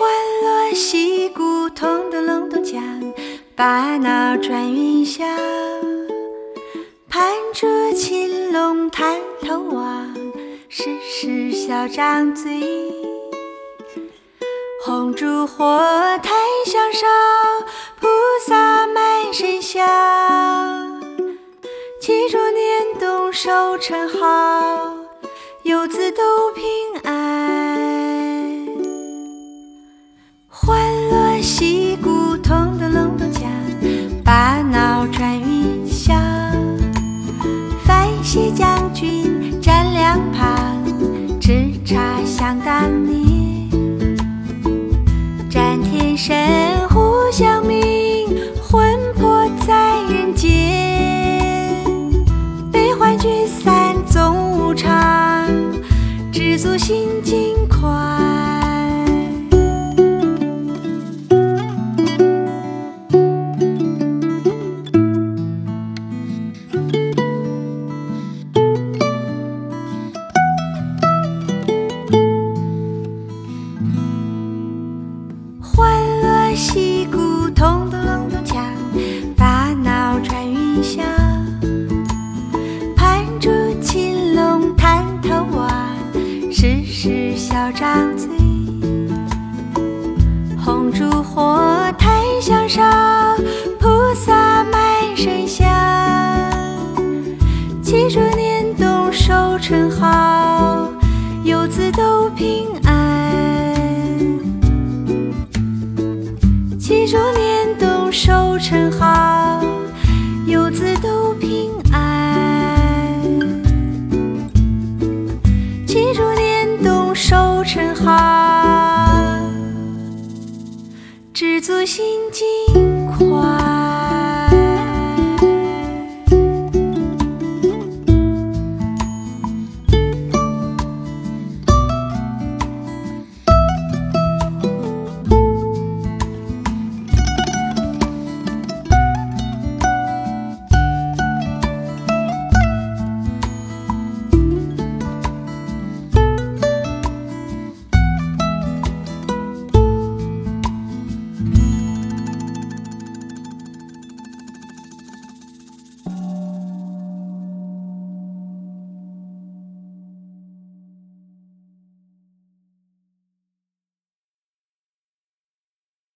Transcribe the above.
欢乐戏鼓，咚咚隆咚锵，把脑转云霄。盘珠青龙探头望，时时笑张嘴。红烛火，檀香烧，菩萨满身香。祈祝年冬收成好，游子都平安。欢乐戏鼓，咚咚隆咚锵，把脑转云霄。范喜将军站两旁，叱咤想当年。战天神，呼响鸣，魂魄在人间。悲欢聚散总无常，知足心尽宽。欢乐戏鼓，咚咚隆咚锵，把脑转云霄。盘珠青龙探头望，时时笑张嘴。红烛火，檀香烧，菩萨满身香。祈祝年冬收成好，游子都平安。祈祝年冬收成好，游子都平安。祈祝年冬收成好，知足心尽宽。